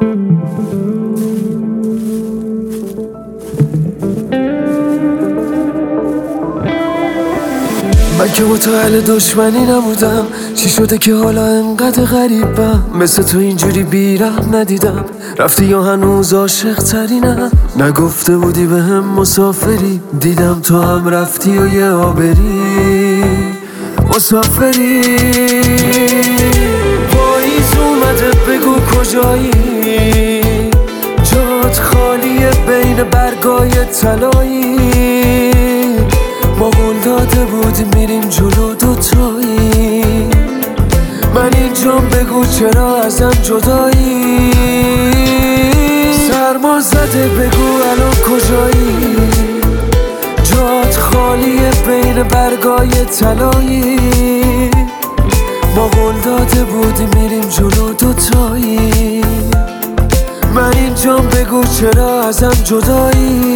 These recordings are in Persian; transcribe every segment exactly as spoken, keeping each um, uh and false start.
من که متعل دشمنی نبودم، چی شده که حالا انقدر غریبم؟ مثل تو اینجوری بیرحم ندیدم، رفتی یا هنوز عاشق ترینم؟ نگفته بودی به هم مسافری، دیدم تو هم رفتی و یه آبری مسافری. پاییز اومده بگو کجایی، جات خالیه بین برگای طلایی. ما قول داده بودیم میریم جلو دوتایی، من اینجام بگو چرا ازم جدایی. سرما زده بگو الان کجایی، جات خالیه بین برگای طلایی. ما قول داده بودیم میریم جلو دوتایی، من اینجام بگو چرا ازم جدایی.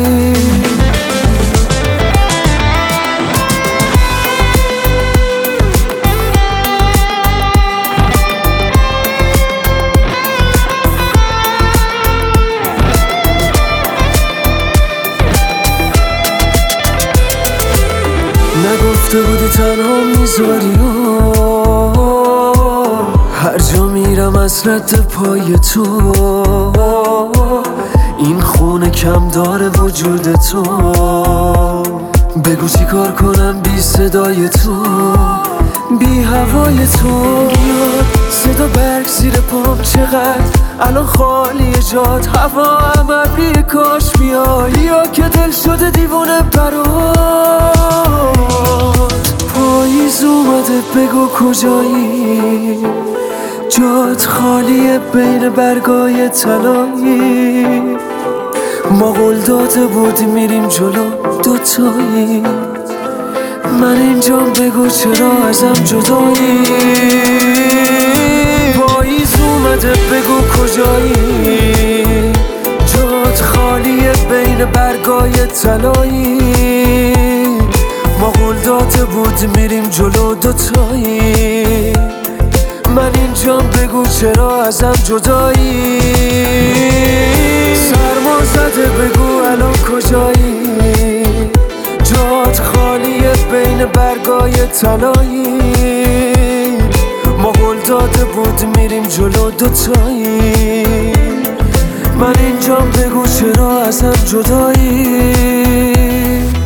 نگفته بودی تنها میذاری، هر جا میرم حسرت پای تو. این خونه کم داره وجود تو، بگو چی کار کنم بی صدای تو، بی هوای تو. صدا برگ زیر پام چقدر الان خالی جات، هوا هم ابری کاش بیای، یا که دل شده دیوونه برات. پاییز اومده بگو کجایی، جات خالیه بین برگای طلایی. ما قول داده بودیم میریم جلو دوتایی، من اینجام بگو چرا ازم جدایی. پاییز اومده بگو کجایی، جات خالیه بین برگای طلایی. ما قول داده بودیم میریم جلو دوتایی، من اینجام بگو چرا ازم جدایی. سرما زده بگو الان کجایی، جات خالیه بین برگای طلایی. ما قول داده بودیم میریم جلو دوتایی، من اینجام بگو چرا ازم جدایی.